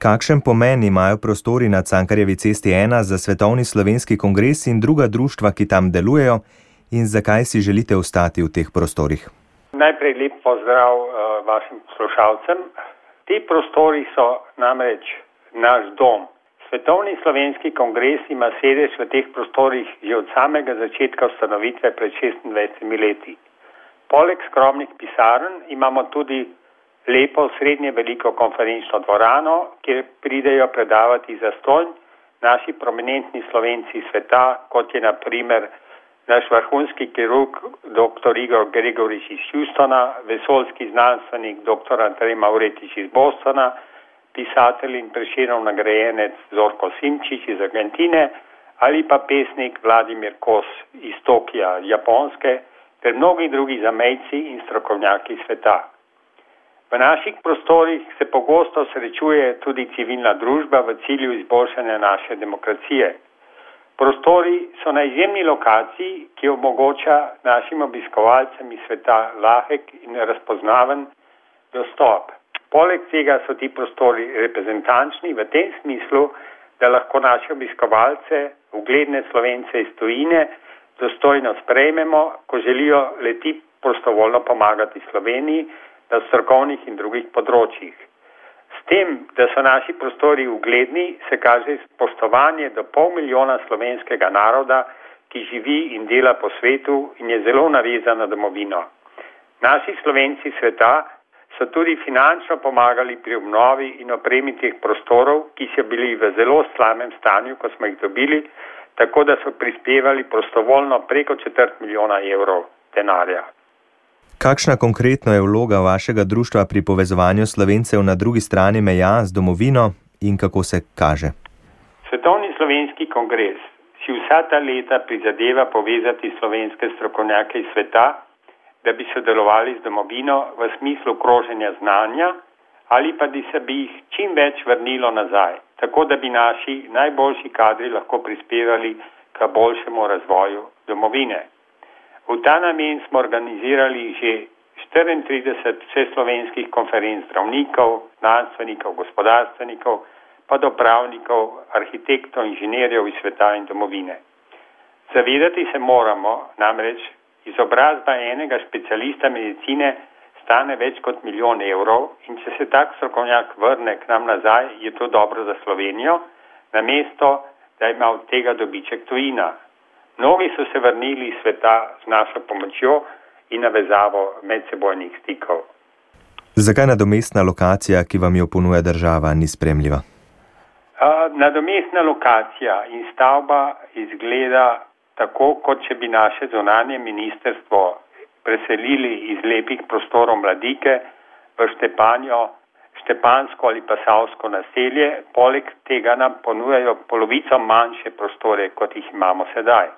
Kakšen pomen imajo prostori na Cankarjevi cesti 1 za Svetovni slovenski kongres in druga društva, ki tam delujejo, in zakaj si želite ostati v teh prostorih? Najprej lep pozdrav vašim poslušalcem. Ti prostori so namreč naš dom. Svetovni slovenski kongres ima sedež v teh prostorih že od samega začetka ustanovitve pred 26 leti. Poleg skromnih pisarn imamo tudi lepo srednje veliko konferenčno dvorano, kjer pridejo predavati zastonj naši prominentni Slovenci sveta, kot je na primer naš vrhunski kirurg dr. Igor Gregorič iz Houstona, vesoljski znanstvenik dr. Andrej Mavretič iz Bostona, pisatelj in Prešernov nagrajenec Zorko Simčič iz Argentine ali pa pesnik Vladimir Kos iz Tokija, Japonske, ter mnogi drugi zamejci in strokovnjaki sveta. V naših prostorih se pogosto srečuje tudi civilna družba v cilju izboljšanja naše demokracije. Prostori so na izjemni lokaciji, ki omogoča našim obiskovalcem iz sveta lahek in razpoznaven dostop. Poleg tega so ti prostori reprezentančni v tem smislu, da lahko naše obiskovalce, ugledne Slovence iz tujine, dostojno sprejmemo, ko želijo le-ti prostovoljno pomagati Sloveniji na strokovnih in drugih področjih. S tem, da so naši prostori ugledni, se kaže spoštovanje do 500 000 slovenskega naroda, ki živi in dela po svetu in je zelo navezan na domovino. Naši Slovenci sveta so tudi finančno pomagali pri obnovi in opremi teh prostorov, ki so bili v zelo slabem stanju, ko smo jih dobili, tako da so prispevali prostovoljno preko 250 000 evrov denarja. Kakšna konkretno je vloga vašega društva pri povezovanju Slovencev na drugi strani meja z domovino in kako se kaže? Svetovni slovenski kongres si vsa ta leta prizadeva povezati slovenske strokovnjake iz sveta, da bi sodelovali z domovino v smislu kroženja znanja ali pa da se bi jih čim več vrnilo nazaj, tako da bi naši najboljši kadri lahko prispevali k boljšemu razvoju domovine. V ta namen smo organizirali že 34 vseslovenskih konferenc zdravnikov, znanstvenikov, gospodarstvenikov, pa do pravnikov, arhitektov, inženirjev iz sveta in domovine. Zavedati se moramo, namreč izobrazba enega specialista medicine stane več kot 1 000 000 evrov in če se tak strokovnjak vrne k nam nazaj, je to dobro za Slovenijo, namesto da ima od tega dobiček tujina. Mnogi so se vrnili iz sveta z našo pomočjo in navezavo medsebojnih stikov. Zakaj nadomestna lokacija, ki vam jo ponuja država, ni sprejemljiva? Nadomestna lokacija in stavba izgleda tako, kot če bi naše zunanje ministrstvo preselili iz lepih prostorov Mladike v Štepansko ali pa Savsko naselje, poleg tega nam ponujajo polovico manjše prostore, kot jih imamo sedaj.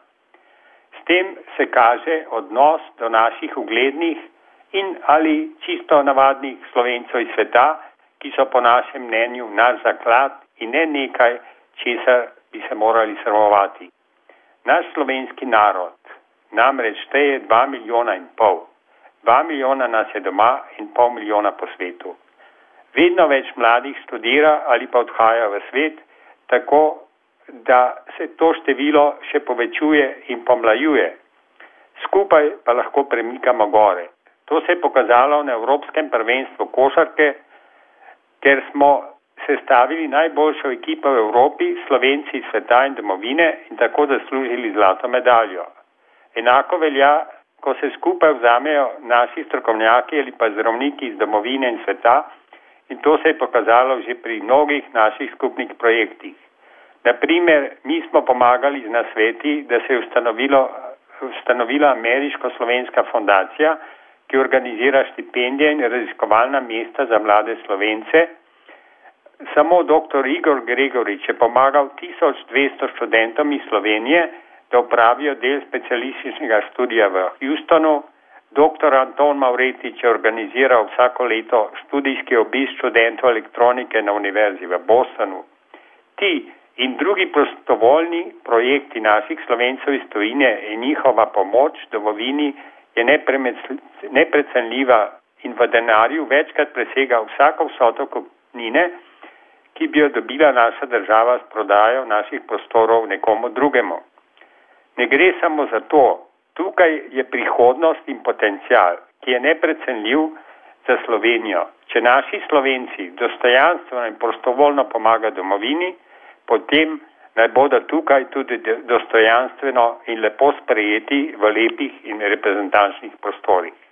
S tem se kaže odnos do naših uglednih in ali čisto navadnih Slovencev iz sveta, ki so po našem mnenju naš zaklad in ne nekaj, česar bi se morali sramovati. Naš slovenski narod namreč šteje 2,5 milijona. 2 milijona nas je doma in 500 000 po svetu. Vedno več mladih študira ali pa odhaja v svet, tako da se to število še povečuje in pomlajuje. Skupaj pa lahko premikamo gore. To se je pokazalo na Evropskem prvenstvu košarke, ker smo sestavili najboljšo ekipo v Evropi, Slovenci iz sveta in domovine, in tako zaslužili zlato medaljo. Enako velja, ko se skupaj vzamejo naši strokovnjaki ali pa zdravniki iz domovine in sveta, in to se je pokazalo že pri mnogih naših skupnih projektih. Naprimer, mi smo pomagali z nasveti, da se je ustanovila Ameriško-slovenska fondacija, ki organizira štipendije in raziskovalna mesta za mlade Slovence. Samo dr. Igor Gregorič je pomagal 1200 študentom iz Slovenije, da opravijo del specialističnega študija v Houstonu. Dr. Anton Mavretič je organiziral vsako leto študijski obisk študentov elektronike na univerzi v Bostonu. Ti in drugi prostovoljni projekti naših Slovencev iz tujine in njihova pomoč domovini je neprecenljiva in v denarju večkrat presega vsako vsoto kupnine, ki bi jo dobila naša država s prodajo naših prostorov nekomu drugemu. Ne gre samo za to, tukaj je prihodnost in potencial, ki je neprecenljiv za Slovenijo. Če naši Slovenci dostojanstveno in prostovoljno pomagajo domovini, potem naj bodo tukaj tudi dostojanstveno in lepo sprejeti v lepih in reprezentančnih prostorih.